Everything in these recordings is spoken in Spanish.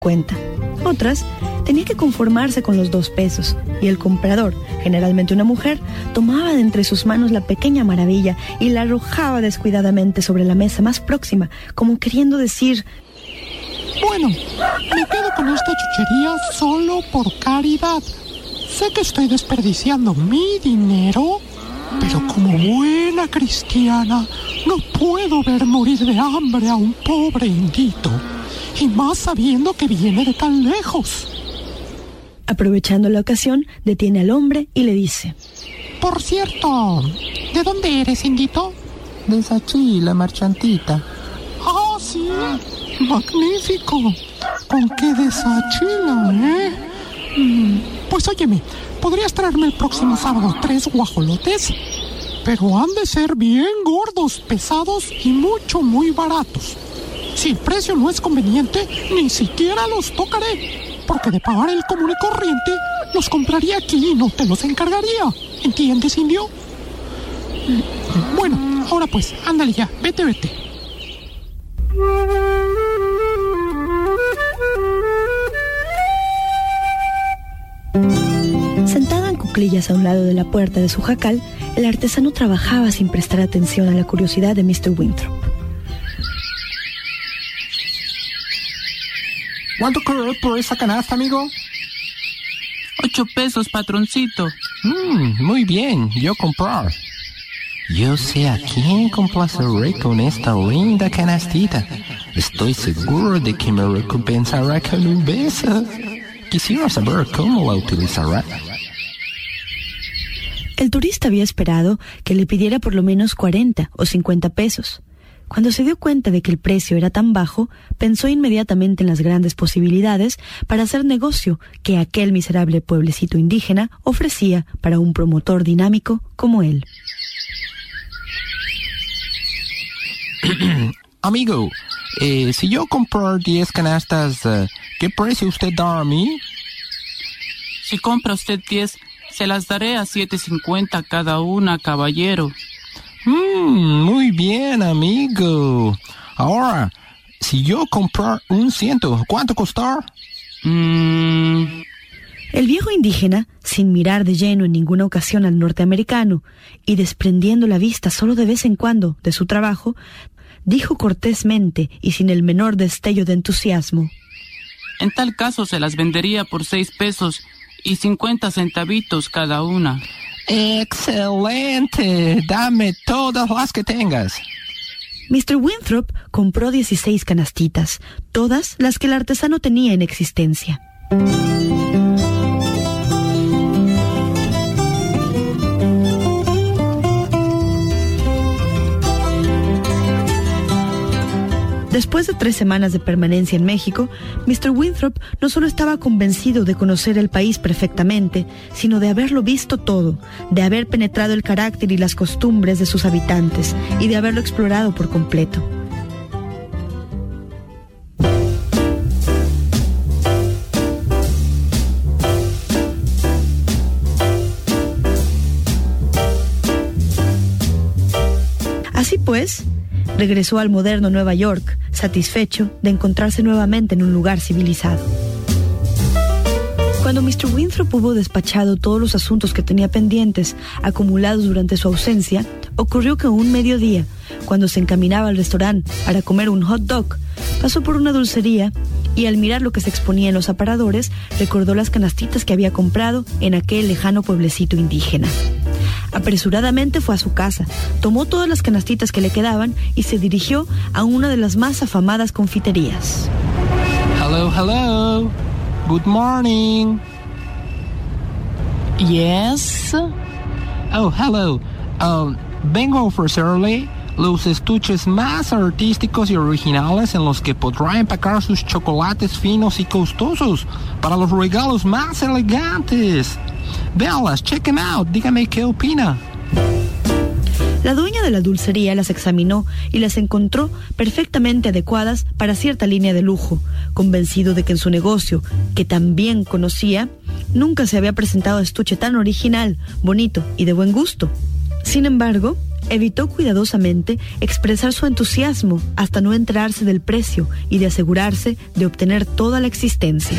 cuenta. Otras tenía que conformarse con los 2 pesos, y el comprador, generalmente una mujer, tomaba de entre sus manos la pequeña maravilla y la arrojaba descuidadamente sobre la mesa más próxima, como queriendo decir: bueno, me quedo con esta chuchería solo por caridad. Sé que estoy desperdiciando mi dinero, pero como buena cristiana no puedo ver morir de hambre a un pobre indito, y más sabiendo que viene de tan lejos. Aprovechando la ocasión, detiene al hombre y le dice: por cierto, ¿de dónde eres, indito? De Sachi, la marchantita. Ah, sí, magnífico. ¿Con qué desachila, Pues óyeme, ¿podrías traerme el próximo sábado 3 guajolotes? Pero han de ser bien gordos, pesados y muy baratos. Si el precio no es conveniente, ni siquiera los tocaré, porque de pagar el común y corriente, los compraría aquí y no te los encargaría. ¿Entiendes, indio? Bueno, ahora pues, ándale ya, vete. Sentado en cuclillas a un lado de la puerta de su jacal, el artesano trabajaba sin prestar atención a la curiosidad de Mr. Winthrop. ¿Cuánto querés por esa canasta, amigo? 8 pesos, patroncito. Muy bien, yo comprar. Yo sé a quién complaceré con esta linda canastita. Estoy seguro de que me recompensará con un beso. Quisiera saber cómo la utilizará. El turista había esperado que le pidiera por lo menos 40 o 50 pesos. Cuando se dio cuenta de que el precio era tan bajo, pensó inmediatamente en las grandes posibilidades para hacer negocio que aquel miserable pueblecito indígena ofrecía para un promotor dinámico como él. Amigo, si yo compro 10 canastas, ¿qué precio usted da a mí? Si compra usted 10, se las daré a 7.50 cada una, caballero. Muy bien, amigo. Ahora, si yo comprar 100, ¿cuánto costar? El viejo indígena, sin mirar de lleno en ninguna ocasión al norteamericano y desprendiendo la vista solo de vez en cuando de su trabajo, dijo cortésmente y sin el menor destello de entusiasmo: en tal caso se las vendería por 6 pesos y 50 centavitos cada una. ¡Excelente! Dame todas las que tengas. Mr. Winthrop compró 16 canastitas, todas las que el artesano tenía en existencia. Después de 3 semanas de permanencia en México, Mr. Winthrop no solo estaba convencido de conocer el país perfectamente, sino de haberlo visto todo, de haber penetrado el carácter y las costumbres de sus habitantes y de haberlo explorado por completo. Así pues, regresó al moderno Nueva York, satisfecho de encontrarse nuevamente en un lugar civilizado. Cuando Mr. Winthrop hubo despachado todos los asuntos que tenía pendientes, acumulados durante su ausencia, ocurrió que un mediodía, cuando se encaminaba al restaurante para comer un hot dog, pasó por una dulcería y al mirar lo que se exponía en los aparadores, recordó las canastitas que había comprado en aquel lejano pueblecito indígena. Apresuradamente fue a su casa, tomó todas las canastitas que le quedaban y se dirigió a una de las más afamadas confiterías. Hello. Good morning. Yes. Oh, hello. Vengo a ofrecerle los estuches más artísticos y originales en los que podrá empacar sus chocolates finos y costosos para los regalos más elegantes. Véalas, check them out, dígame qué opina. La dueña de la dulcería las examinó y las encontró perfectamente adecuadas para cierta línea de lujo, convencido de que en su negocio, que también conocía, nunca se había presentado estuche tan original, bonito y de buen gusto. Sin embargo, evitó cuidadosamente expresar su entusiasmo hasta no enterarse del precio y de asegurarse de obtener toda la existencia.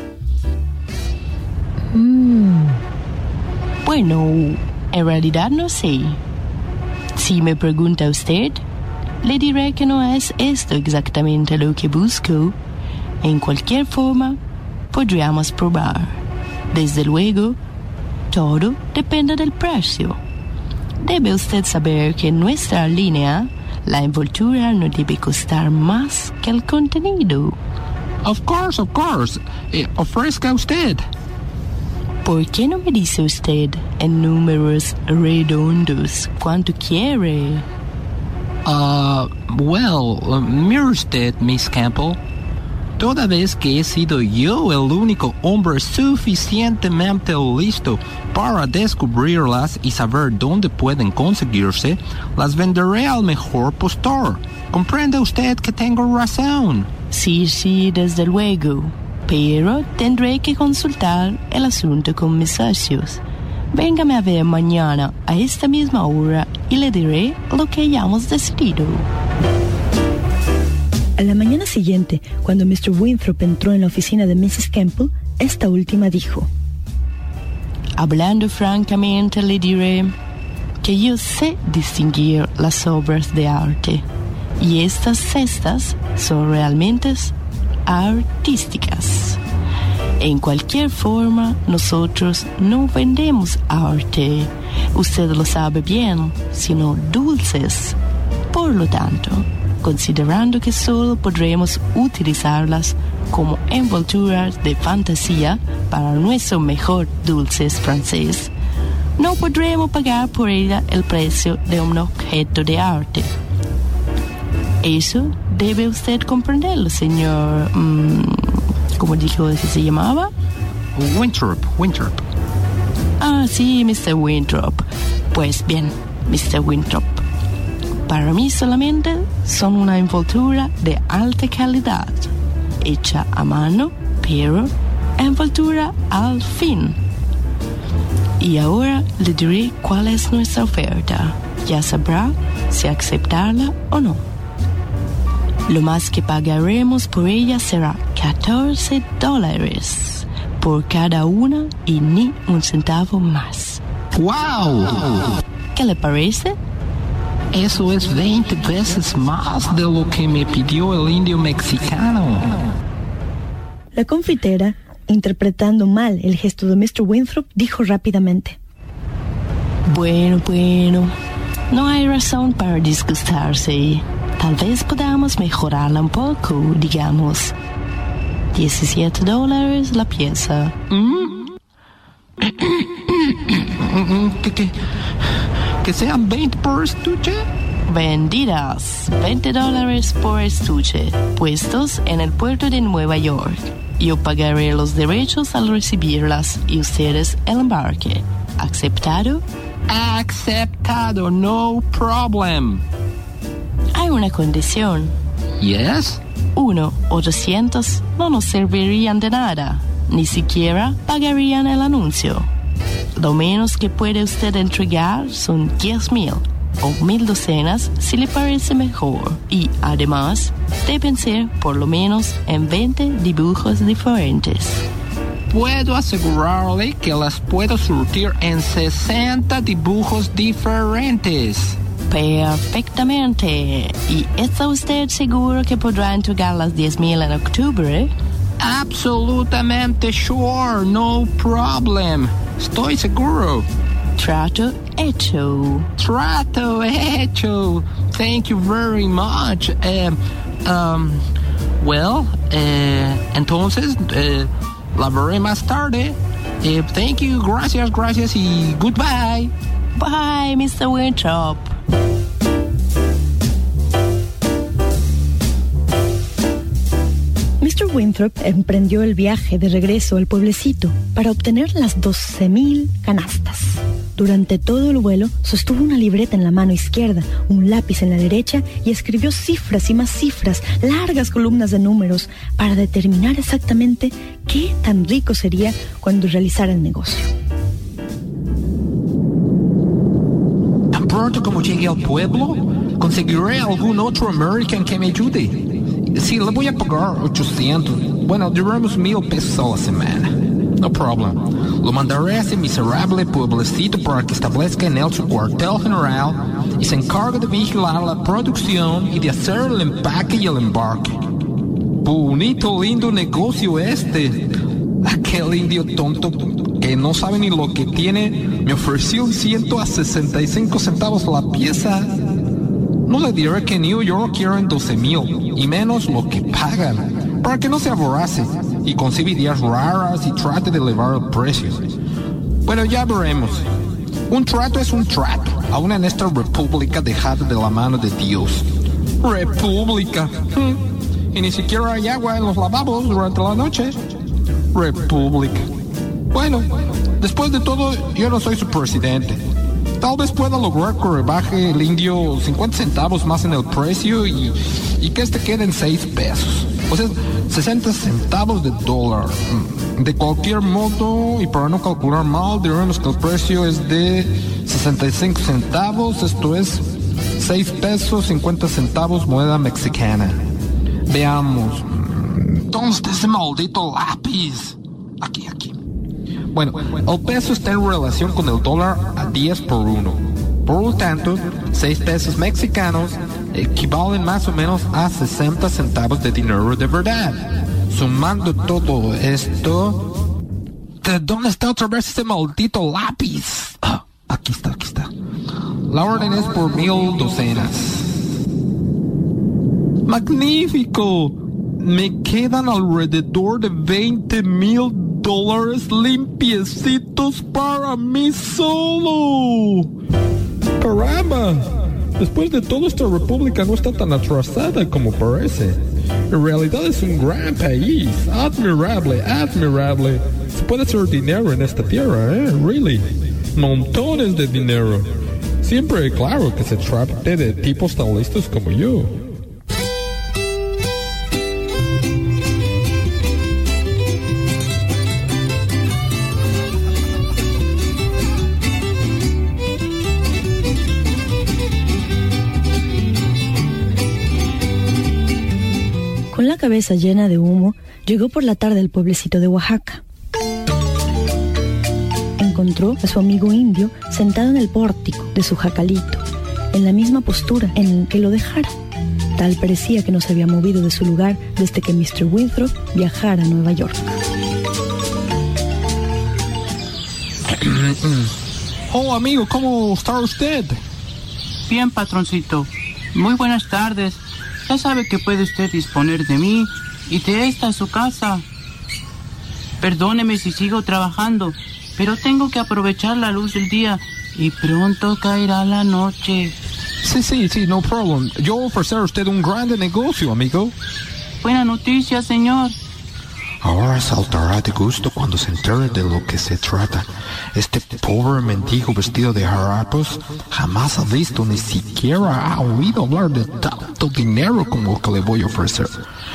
Bueno, en realidad no sé. Si me pregunta usted, le diré que no es esto exactamente lo que busco. En cualquier forma, podríamos probar. Desde luego, todo depende del precio. Debe usted saber que en nuestra línea, la envoltura no debe costar más que el contenido. Of course. Ofrezca usted. ¿Por qué no me dice usted en números redondos cuánto quiere? Mire usted, Miss Campbell. Toda vez que he sido yo el único hombre suficientemente listo para descubrirlas y saber dónde pueden conseguirse, las venderé al mejor postor. ¿Comprende usted que tengo razón? Sí, desde luego. Pero tendré que consultar el asunto con mis socios. Véngame a ver mañana a esta misma hora y le diré lo que hayamos decidido. A la mañana siguiente, cuando Mr. Winthrop entró en la oficina de Mrs. Campbell, esta última dijo: Hablando francamente, le diré que yo sé distinguir las obras de arte, y estas cestas son realmente artísticas. En cualquier forma, nosotros no vendemos arte, usted lo sabe bien, sino dulces. Por lo tanto, considerando que solo podremos utilizarlas como envolturas de fantasía para nuestro mejor dulces francés, no podremos pagar por ella el precio de un objeto de arte. Eso debe usted comprenderlo, señor... ¿Cómo dijo que se llamaba? Winthrop. Ah, sí, Mr. Winthrop. Pues bien, Mr. Winthrop, para mí solamente son una envoltura de alta calidad, hecha a mano, pero envoltura al fin. Y ahora le diré cuál es nuestra oferta. Ya sabrá si aceptarla o no. Lo más que pagaremos por ella será $14 por cada una y ni un centavo más. ¡Wow! ¿Qué le parece? Eso es 20 veces más de lo que me pidió el indio mexicano. La confitera, interpretando mal el gesto de Mr. Winthrop, dijo rápidamente: Bueno, no hay razón para disgustarse. Tal vez podamos mejorarla un poco, digamos. $17 la pieza. ¿Que sean 20 por estuche? Vendidas. $20 por estuche, puestos en el puerto de Nueva York. Yo pagaré los derechos al recibirlas y ustedes el embarque. ¿Aceptado? Aceptado, no problem. Hay una condición. Yes? 800 no nos servirían de nada. Ni siquiera pagarían el anuncio. Lo menos que puede usted entregar son 10,000 o 1,000 docenas si le parece mejor. Y además, deben ser por lo menos en 20 dibujos diferentes. Puedo asegurarle que las puedo surtir en 60 dibujos diferentes. Perfectamente. ¿Y está usted seguro que podrá entregar las 10,000 en octubre? Absolutamente sure, no problem. Estoy seguro. Trato hecho. Thank you very much. Entonces, la veré más tarde. Thank you, gracias y goodbye. Bye, Mr. Winthrop. Mr. Winthrop emprendió el viaje de regreso al pueblecito para obtener las 12,000 canastas. Durante todo el vuelo sostuvo una libreta en la mano izquierda, un lápiz en la derecha y escribió cifras y más cifras, largas columnas de números, para determinar exactamente qué tan rico sería cuando realizara el negocio. pronto como llegue al pueblo, conseguiré algún otro American que me ayude. Sí, le voy a pagar 800. Bueno, diremos 1,000 pesos a la semana. No problem. Lo mandaré a ese miserable pueblecito para que establezca en él su cuartel general y se encargue de vigilar la producción y de hacer el empaque y el embarque. Bonito, lindo negocio este. Aquel indio tonto que no sabe ni lo que tiene me ofreció un 165 centavos la pieza. No le diré que en New York quieren 12,000 y menos lo que pagan, para que no se aborrace y concibe ideas raras y trate de elevar el precio. Bueno, ya veremos. Un trato es un trato, aún en esta república dejada de la mano de Dios. República. Y ni siquiera hay agua en los lavabos durante la noche. República. Bueno, después de todo, yo no soy su presidente. Tal vez pueda lograr que rebaje el indio 50 centavos más en el precio y que este quede en 6 pesos. O sea, 60 centavos de dólar. De cualquier modo, y para no calcular mal, diremos que el precio es de 65 centavos, esto es 6 pesos 50 centavos moneda mexicana. Veamos. ¿Dónde está ese maldito lápiz? Aquí. Bueno, el peso está en relación con el dólar a 10 por 1. Por lo tanto, 6 pesos mexicanos equivalen más o menos a 60 centavos de dinero de verdad. Sumando todo esto... ¿De dónde está otra vez ese maldito lápiz? Aquí está. La orden es por 1,000 docenas. ¡Magnífico! Me quedan alrededor de $20,000 limpiecitos para mí solo. ¡Caramba! Después de todo, esta república no está tan atrasada como parece. En realidad es un gran país. Admirable. Se puede hacer dinero en esta tierra, really. Montones de dinero. Siempre, claro, que se trate de tipos tan listos como yo. Con la cabeza llena de humo, llegó por la tarde al pueblecito de Oaxaca. Encontró a su amigo indio sentado en el pórtico de su jacalito, en la misma postura en que lo dejara. Tal parecía que no se había movido de su lugar desde que Mr. Winthrop viajara a Nueva York. Oh, amigo, ¿cómo está usted? Bien, patroncito. Muy buenas tardes. Ya sabe que puede usted disponer de mí y de esta su casa. Perdóneme si sigo trabajando, pero tengo que aprovechar la luz del día y pronto caerá la noche. Sí, no problem. Yo ofreceré a usted un grande negocio, amigo. Buena noticia, señor. Ahora saltará de gusto cuando se entere de lo que se trata. Este pobre mendigo vestido de harapos jamás ha visto ni siquiera ha oído hablar de tanto dinero como el que le voy a ofrecer.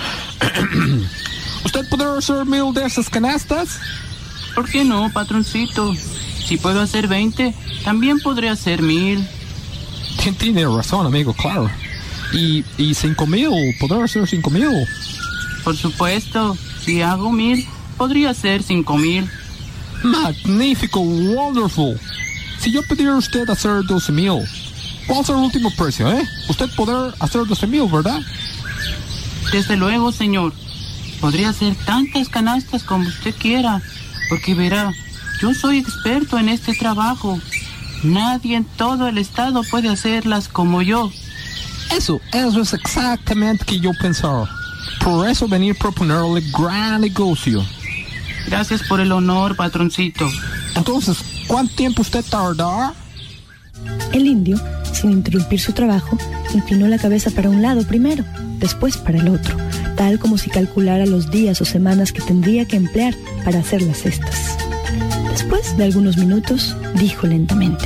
¿Usted podrá hacer 1,000 de esas canastas? ¿Por qué no, patroncito? Si puedo hacer 20, también podré hacer 1,000. Tiene razón, amigo, claro. ¿Y 5,000? ¿Podrá hacer 5,000? Por supuesto. Si hago 1,000, podría ser 5,000. Magnífico, wonderful. Si yo pidiera a usted hacer 12,000, ¿cuál será el último precio, Usted podrá hacer 12,000, ¿verdad? Desde luego, señor. Podría hacer tantas canastas como usted quiera, porque verá, yo soy experto en este trabajo. Nadie en todo el estado puede hacerlas como yo. Eso es exactamente que yo pensaba. Por eso venir a proponerle gran negocio. Gracias por el honor, patroncito. Entonces, ¿cuánto tiempo usted tardará? El indio, sin interrumpir su trabajo, inclinó la cabeza para un lado primero, después para el otro, tal como si calculara los días o semanas que tendría que emplear para hacer las cestas. Después de algunos minutos, dijo lentamente: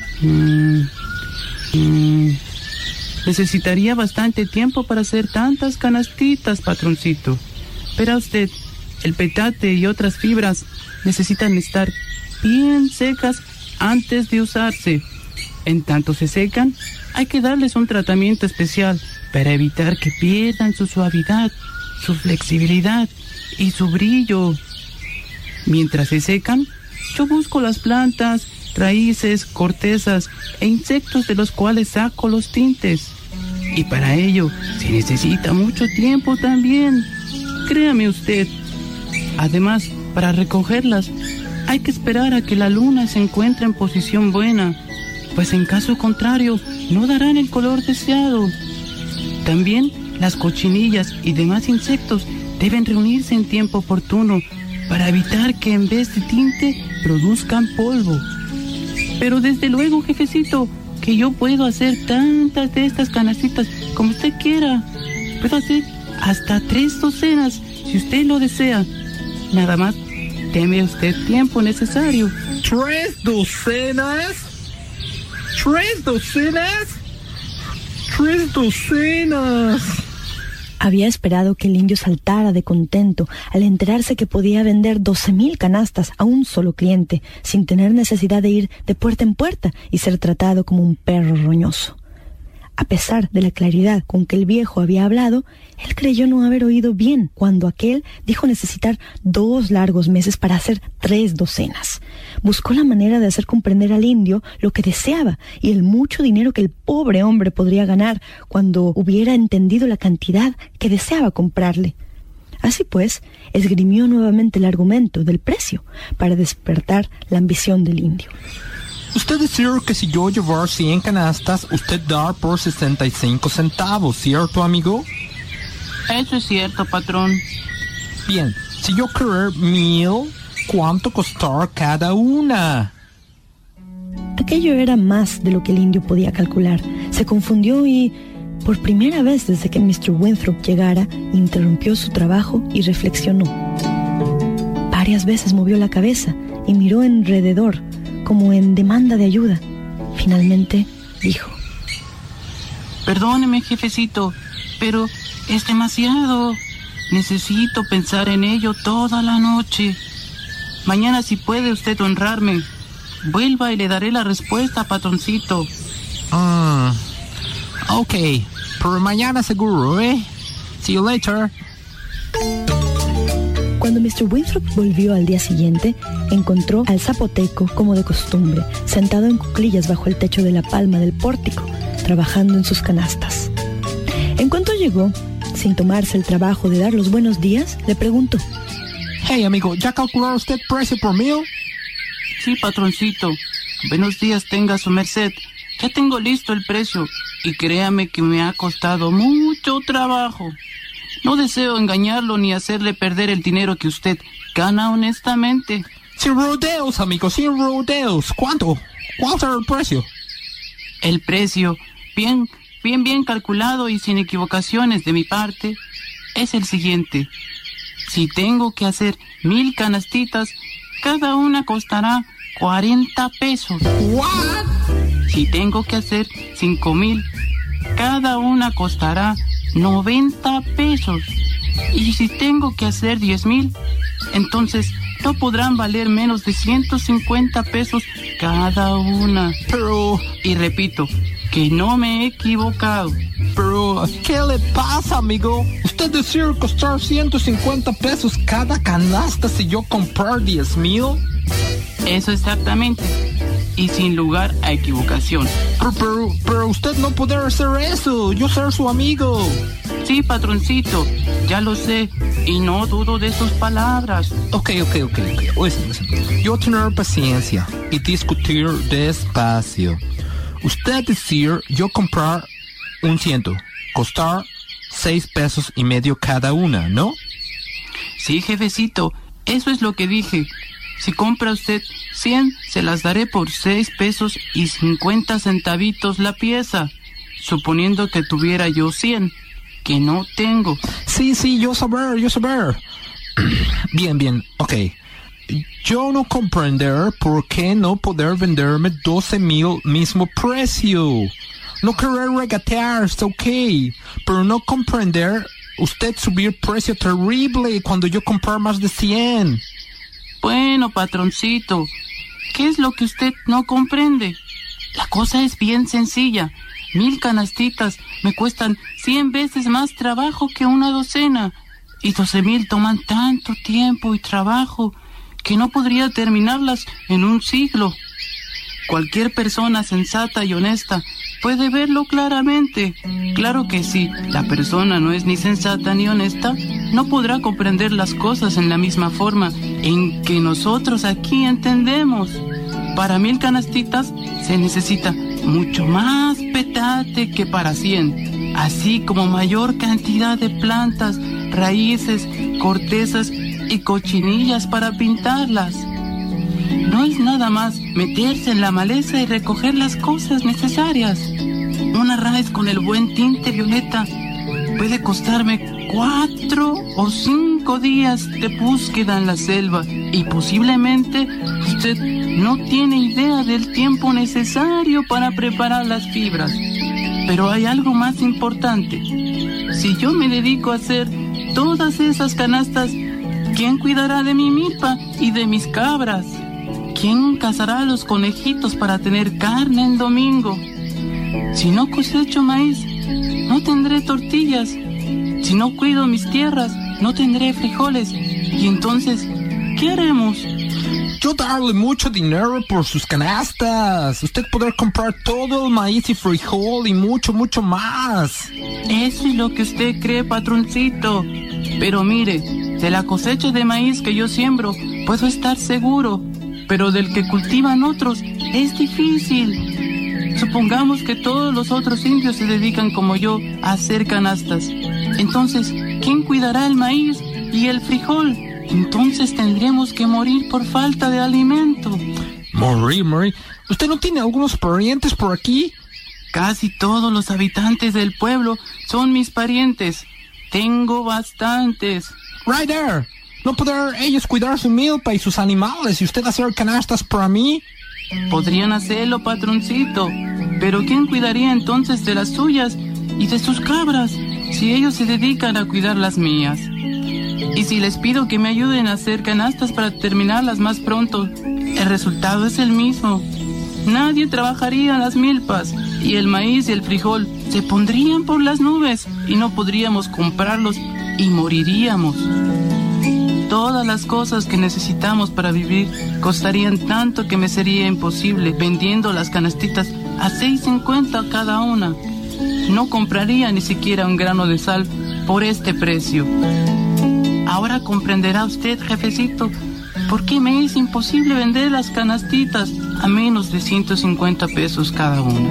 necesitaría bastante tiempo para hacer tantas canastitas, patroncito. Verá usted, el petate y otras fibras necesitan estar bien secas antes de usarse. En tanto se secan, hay que darles un tratamiento especial para evitar que pierdan su suavidad, su flexibilidad y su brillo. Mientras se secan, yo busco las plantas, raíces, cortezas e insectos de los cuales saco los tintes. Y para ello se necesita mucho tiempo también. Créame usted. Además, para recogerlas, hay que esperar a que la luna se encuentre en posición buena, pues en caso contrario, no darán el color deseado. También las cochinillas y demás insectos deben reunirse en tiempo oportuno para evitar que en vez de tinte produzcan polvo. Pero desde luego, jefecito, que yo puedo hacer tantas de estas canastitas como usted quiera. Puedo hacer hasta 3 docenas, si usted lo desea. Nada más, deme usted tiempo necesario. ¿3 docenas? ¿3 docenas? ¡3 docenas! Había esperado que el indio saltara de contento al enterarse que podía vender 12,000 canastas a un solo cliente, sin tener necesidad de ir de puerta en puerta y ser tratado como un perro roñoso. A pesar de la claridad con que el viejo había hablado, él creyó no haber oído bien cuando aquel dijo necesitar 2 largos meses para hacer 3 docenas. Buscó la manera de hacer comprender al indio lo que deseaba y el mucho dinero que el pobre hombre podría ganar cuando hubiera entendido la cantidad que deseaba comprarle. Así pues, esgrimió nuevamente el argumento del precio para despertar la ambición del indio. Usted decía que si yo llevar 100 canastas, usted dar por 65 centavos, ¿cierto, amigo? Eso es cierto, patrón. Bien, si yo querer 1,000, ¿cuánto costar cada una? Aquello era más de lo que el indio podía calcular. Se confundió y, por primera vez desde que Mr. Winthrop llegara, interrumpió su trabajo y reflexionó. Varias veces movió la cabeza y miró alrededor, como en demanda de ayuda. Finalmente dijo: Perdóneme, jefecito, pero es demasiado. Necesito pensar en ello toda la noche. Mañana, si puede usted honrarme, vuelva y le daré la respuesta, patroncito. Ok, pero mañana seguro, ¿eh? See you later. Cuando Mr. Winthrop volvió al día siguiente, encontró al zapoteco, como de costumbre, sentado en cuclillas bajo el techo de la palma del pórtico, trabajando en sus canastas. En cuanto llegó, sin tomarse el trabajo de dar los buenos días, le preguntó: Hey, amigo, ¿ya calculó usted precio por 1,000? Sí, patroncito. Buenos días tenga su merced. Ya tengo listo el precio y créame que me ha costado mucho trabajo. No deseo engañarlo ni hacerle perder el dinero que usted gana honestamente. Sin rodeos, amigo, sin rodeos. ¿Cuánto? ¿Cuál será el precio? El precio, bien calculado y sin equivocaciones de mi parte, es el siguiente. Si tengo que hacer 1,000 canastitas, cada una costará 40 pesos. ¿What? Si tengo que hacer 5,000, cada una costará 90 pesos. Y si tengo que hacer 10,000, entonces no podrán valer menos de 150 pesos cada una. Pero... Y repito, que no me he equivocado. Pero, ¿qué le pasa, amigo? Usted decía costar 150 pesos cada canasta si yo comprar 10,000. Eso exactamente. Y sin lugar a equivocación. Pero usted no puede hacer eso. Yo soy su amigo. Sí, patroncito, ya lo sé. Y no dudo de sus palabras. Ok. Listen. Yo tener paciencia y discutir despacio. Usted decir yo comprar 100, costar 6 pesos y medio cada una, ¿no? Sí, jefecito, eso es lo que dije. Si compra usted 100, se las daré por 6 pesos y 50 centavitos la pieza, suponiendo que tuviera yo 100, que no tengo. Sí, yo saber. Bien, ok. Yo no comprender por qué no poder venderme 12,000 mismo precio. No querer regatear, es ok, pero no comprender usted subir precio terrible cuando yo comprar más de 100. Bueno, patroncito, ¿qué es lo que usted no comprende? La cosa es bien sencilla. 1000 canastitas me cuestan 100 veces más trabajo que una docena. Y 12,000 toman tanto tiempo y trabajo que no podría terminarlas en un siglo. Cualquier persona sensata y honesta puede verlo claramente. Claro que si la persona no es ni sensata ni honesta, no podrá comprender las cosas en la misma forma en que nosotros aquí entendemos. Para 1000 canastitas se necesita mucho más petate que para 100, así como mayor cantidad de plantas, raíces, cortezas y cochinillas para pintarlas. No es nada más meterse en la maleza y recoger las cosas necesarias. Una raíz con el buen tinte violeta puede costarme 4 o 5 días de búsqueda en la selva, y posiblemente usted no tiene idea del tiempo necesario para preparar las fibras. Pero hay algo más importante. Si yo me dedico a hacer todas esas canastas, ¿quién cuidará de mi milpa y de mis cabras? ¿Quién cazará a los conejitos para tener carne en domingo? Si no cosecho maíz, no tendré tortillas. Si no cuido mis tierras, no tendré frijoles. Y entonces, ¿qué haremos? Yo darle mucho dinero por sus canastas. Usted podrá comprar todo el maíz y frijol y mucho, mucho más. Eso es lo que usted cree, patroncito. Pero mire, de la cosecha de maíz que yo siembro, puedo estar seguro. Pero del que cultivan otros, es difícil. Supongamos que todos los otros indios se dedican como yo a hacer canastas. Entonces, ¿quién cuidará el maíz y el frijol? Entonces tendremos que morir por falta de alimento. Morir. ¿Usted no tiene algunos parientes por aquí? Casi todos los habitantes del pueblo son mis parientes. Tengo bastantes. Right there. ¿No podrán ellos cuidar su milpa y sus animales y usted hacer canastas para mí? Podrían hacerlo, patroncito. Pero ¿quién cuidaría entonces de las suyas y de sus cabras si ellos se dedican a cuidar las mías? Y si les pido que me ayuden a hacer canastas para terminarlas más pronto, el resultado es el mismo. Nadie trabajaría en las milpas y el maíz y el frijol se pondrían por las nubes y no podríamos comprarlos y moriríamos. Todas las cosas que necesitamos para vivir costarían tanto que me sería imposible vendiendo las canastitas a 6.50 cada una. No compraría ni siquiera un grano de sal por este precio. Ahora comprenderá usted, jefecito, por qué me es imposible vender las canastitas a menos de 150 pesos cada una.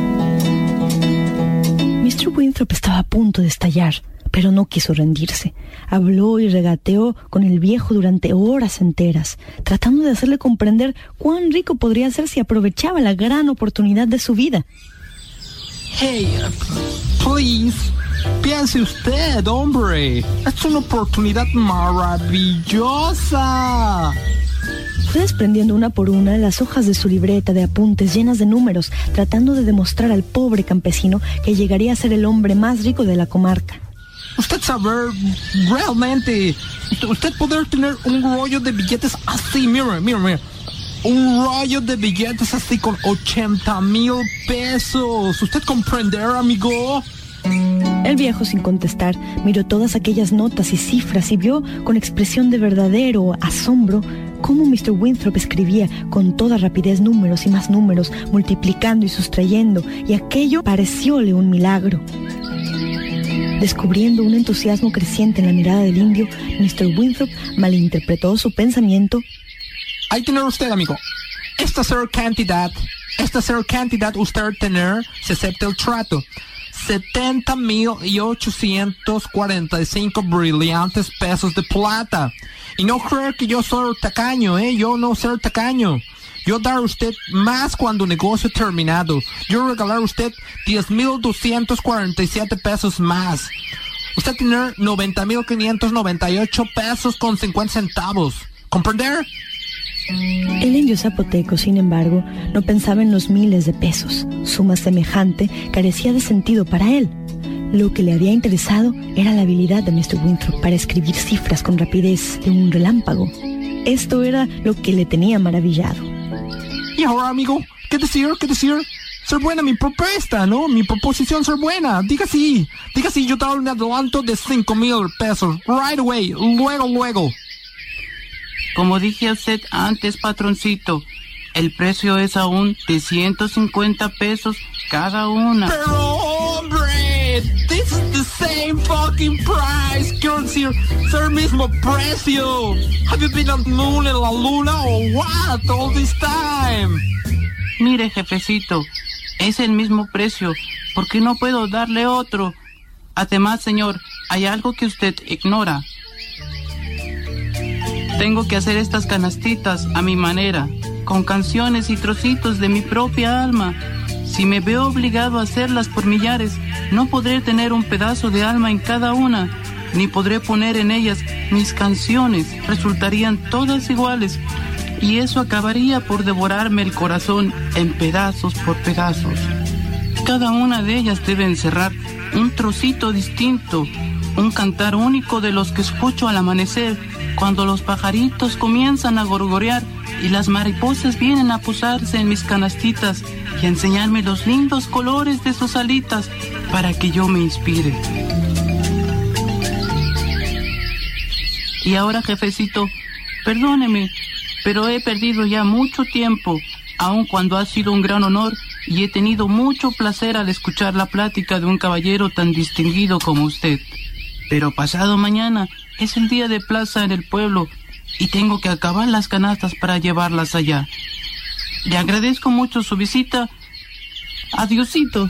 Mr. Winthrop estaba a punto de estallar, pero no quiso rendirse. Habló y regateó con el viejo durante horas enteras, tratando de hacerle comprender cuán rico podría ser si aprovechaba la gran oportunidad de su vida. Hey, please, piense usted, hombre. Es una oportunidad maravillosa. Fue desprendiendo una por una las hojas de su libreta de apuntes llenas de números, tratando de demostrar al pobre campesino que llegaría a ser el hombre más rico de la comarca. Usted saber, realmente, usted poder tener un rollo de billetes así, mire. Un rollo de billetes así con 80,000 pesos. ¿Usted comprenderá, amigo? El viejo, sin contestar, miró todas aquellas notas y cifras y vio con expresión de verdadero asombro cómo Mr. Winthrop escribía con toda rapidez números y más números, multiplicando y sustrayendo, y aquello parecióle un milagro. Descubriendo un entusiasmo creciente en la mirada del indio, Mr. Winthrop malinterpretó su pensamiento. Ahí tiene usted, amigo. Esta ser cantidad usted tener, se acepta el trato. 70,845 brillantes pesos de plata. Y no creo que yo soy tacaño, yo no soy tacaño. Yo dar a usted más cuando negocio terminado. Yo regalar a usted 10,247 pesos más. Usted tener 90,598 pesos con 50 centavos. ¿Comprender? El indio zapoteco, sin embargo, no pensaba en los miles de pesos. Suma semejante carecía de sentido para él. Lo que le había interesado era la habilidad de Mr. Winthrop para escribir cifras con rapidez de un relámpago. Esto era lo que le tenía maravillado. ¿Y ahora, amigo? ¿Qué decir? ser buena mi propuesta, ¿no? Mi proposición ser buena. Diga sí, yo te doy un adelanto de 5,000 pesos. Right away, luego. Como dije a usted antes, patroncito, el precio es aún de 150 pesos cada una. Pero, hombre, this is the same fucking price. Quiero decir, es el mismo precio. Have you been on the moon en la luna or what all this time? Mire, jefecito, es el mismo precio, porque no puedo darle otro. Además, señor, hay algo que usted ignora. Tengo que hacer estas canastitas a mi manera, con canciones y trocitos de mi propia alma. Si me veo obligado a hacerlas por millares, no podré tener un pedazo de alma en cada una, ni podré poner en ellas mis canciones. Resultarían todas iguales, y eso acabaría por devorarme el corazón en pedazos por pedazos. Cada una de ellas debe encerrar un trocito distinto, un cantar único de los que escucho al amanecer, cuando los pajaritos comienzan a gorgorear y las mariposas vienen a posarse en mis canastitas y a enseñarme los lindos colores de sus alitas para que yo me inspire. Y ahora, jefecito, perdóneme, pero he perdido ya mucho tiempo, aun cuando ha sido un gran honor, y he tenido mucho placer al escuchar la plática de un caballero tan distinguido como usted. Pero pasado mañana es el día de plaza en el pueblo y tengo que acabar las canastas para llevarlas allá. Le agradezco mucho su visita. Adiosito.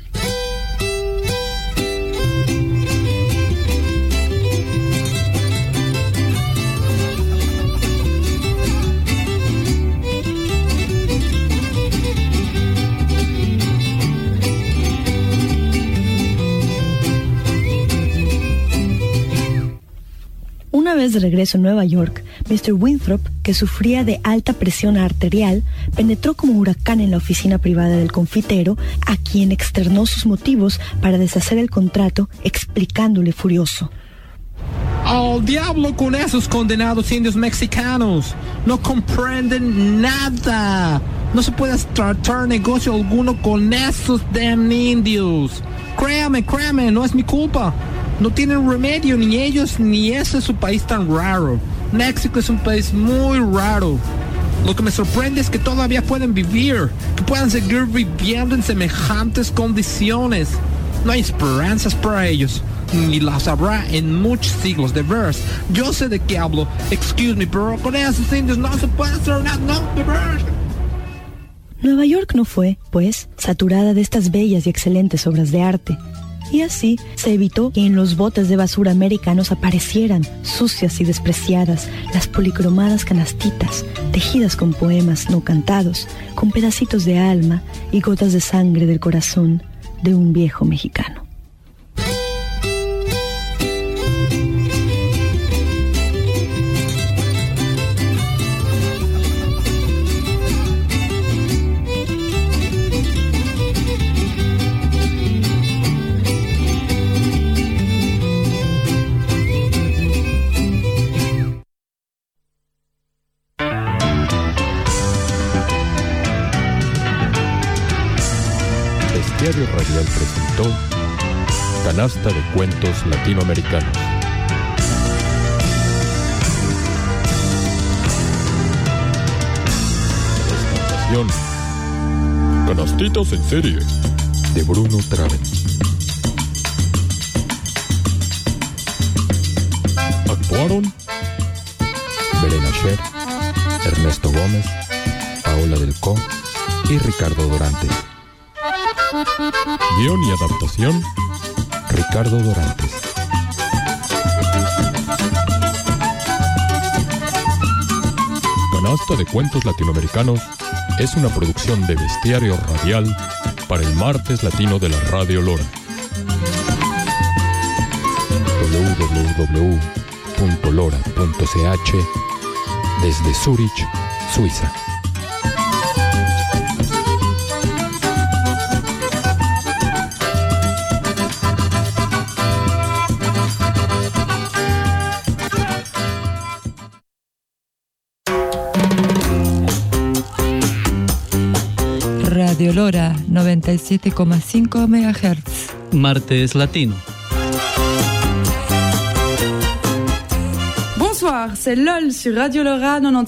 Una vez de regreso en Nueva York, Mr. Winthrop, que sufría de alta presión arterial, penetró como huracán en la oficina privada del confitero, a quien externó sus motivos para deshacer el contrato, explicándole furioso: ¡Al diablo con esos condenados indios mexicanos! No comprenden nada. No se puede tratar negocio alguno con esos damn indios. Créame, no es mi culpa. No tienen remedio, ni ellos, ni ese es su país tan raro. México es un país muy raro. Lo que me sorprende es que todavía pueden vivir, que puedan seguir viviendo en semejantes condiciones. No hay esperanzas para ellos, ni las habrá en muchos siglos, de veras. Yo sé de qué hablo, excuse me, pero con esos indios no se puede hacer nada, no, de veras. Nueva York no fue, pues, saturada de estas bellas y excelentes obras de arte. Y así se evitó que en los botes de basura americanos aparecieran, sucias y despreciadas, las policromadas canastitas, tejidas con poemas no cantados, con pedacitos de alma y gotas de sangre del corazón de un viejo mexicano. Bestiario Radial presentó Canasta de Cuentos Latinoamericanos. Presentación: Canastitas en serie, de Bruno Traven. Actuaron Belén Asher, Ernesto Gómez, Paola del Co y Ricardo Dorantes. Guión y adaptación: Ricardo Dorantes. Canasta de Cuentos Latinoamericanos es una producción de Bestiario Radial para el Martes Latino de la Radio Lora. www.lora.ch desde Zúrich, Suiza. Radio Lora 97,5 MHz. Martes Latino. Bonsoir, c'est LOL sur Radio Lora 97.